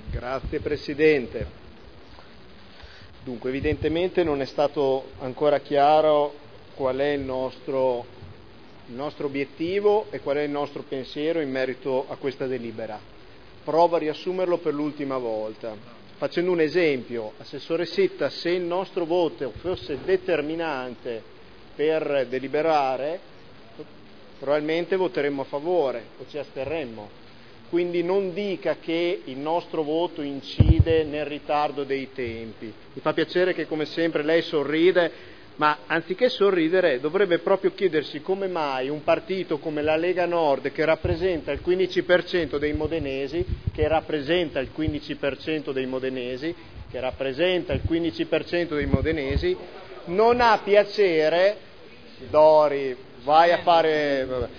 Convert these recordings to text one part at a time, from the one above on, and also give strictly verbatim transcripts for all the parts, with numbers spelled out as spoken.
Grazie Presidente. Dunque, evidentemente non è stato ancora chiaro qual è il nostro, il nostro obiettivo e qual è il nostro pensiero in merito a questa delibera. Provo a riassumerlo per l'ultima volta. Facendo un esempio, Assessore Sitta, se il nostro voto fosse determinante per deliberare, probabilmente voteremmo a favore o ci asterremmo. Quindi non dica che il nostro voto incide nel ritardo dei tempi. Mi fa piacere che come sempre lei sorride, ma anziché sorridere dovrebbe proprio chiedersi come mai un partito come la Lega Nord, che rappresenta il quindici per cento dei modenesi, che rappresenta il quindici per cento dei modenesi, che rappresenta il quindici per cento dei modenesi, non ha piacere, Dori, vai a fare... Vabbè.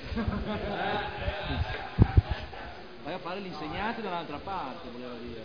Vai a fare l'insegnante dall'altra parte, voleva dire.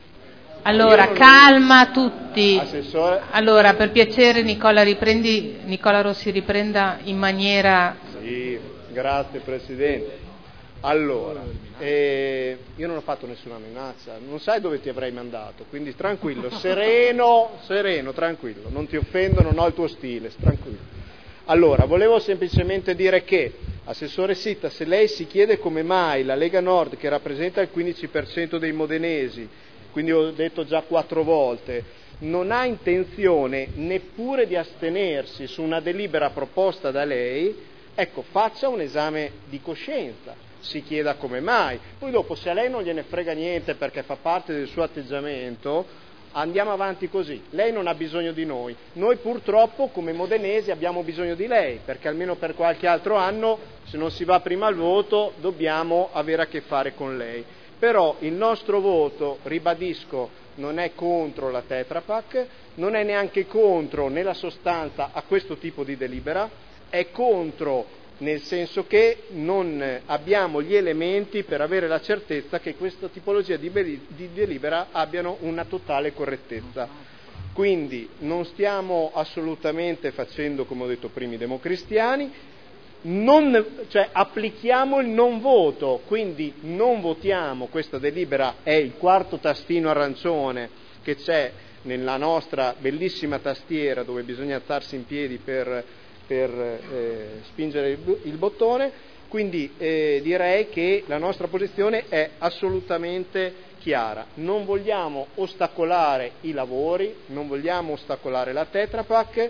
Allora, calma tutti. Assessore. Allora, per piacere, Nicola, riprendi, Nicola Rossi riprenda in maniera... Sì, grazie Presidente. Allora, eh, io non ho fatto nessuna minaccia, non sai dove ti avrei mandato, quindi tranquillo, sereno, sereno, tranquillo, non ti offendo, non ho il tuo stile, tranquillo. Allora, volevo semplicemente dire che, Assessore Sitta, se lei si chiede come mai la Lega Nord, che rappresenta il quindici per cento dei modenesi, quindi ho detto già quattro volte, non ha intenzione neppure di astenersi su una delibera proposta da lei, ecco, faccia un esame di coscienza, si chieda come mai. Poi dopo, se a lei non gliene frega niente perché fa parte del suo atteggiamento, andiamo avanti così. Lei non ha bisogno di noi. Noi purtroppo, come modenesi, abbiamo bisogno di lei, perché almeno per qualche altro anno, se non si va prima al voto, dobbiamo avere a che fare con lei. Però il nostro voto, ribadisco, non è contro la Tetra Pak, non è neanche contro nella sostanza a questo tipo di delibera, è contro nel senso che non abbiamo gli elementi per avere la certezza che questa tipologia di, di delibera abbiano una totale correttezza. Quindi non stiamo assolutamente facendo, come ho detto prima, i democristiani, non, cioè applichiamo il non voto, quindi non votiamo questa delibera, è il quarto tastino arancione che c'è nella nostra bellissima tastiera dove bisogna alzarsi in piedi per per eh, spingere il, il bottone, quindi eh, direi che la nostra posizione è assolutamente chiara. Non vogliamo ostacolare i lavori, non vogliamo ostacolare la Tetra Pak,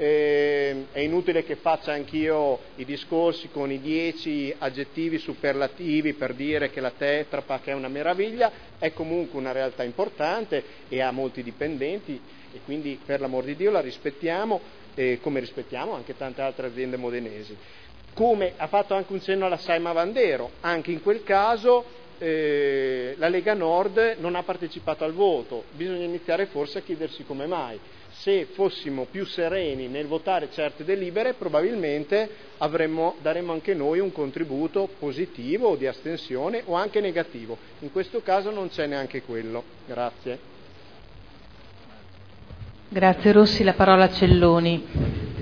eh, è inutile che faccia anch'io i discorsi con i dieci aggettivi superlativi per dire che la Tetra Pak è una meraviglia, è comunque una realtà importante e ha molti dipendenti e quindi per l'amor di Dio la rispettiamo, Eh, come rispettiamo anche tante altre aziende modenesi. Come ha fatto anche un cenno alla Saima Vandero, anche in quel caso eh, la Lega Nord non ha partecipato al voto, bisogna iniziare forse a chiedersi come mai. Se fossimo più sereni nel votare certe delibere, probabilmente avremmo, daremmo anche noi un contributo positivo o di astensione o anche negativo. In questo caso non c'è neanche quello. Grazie. Grazie Rossi, la parola a Celloni.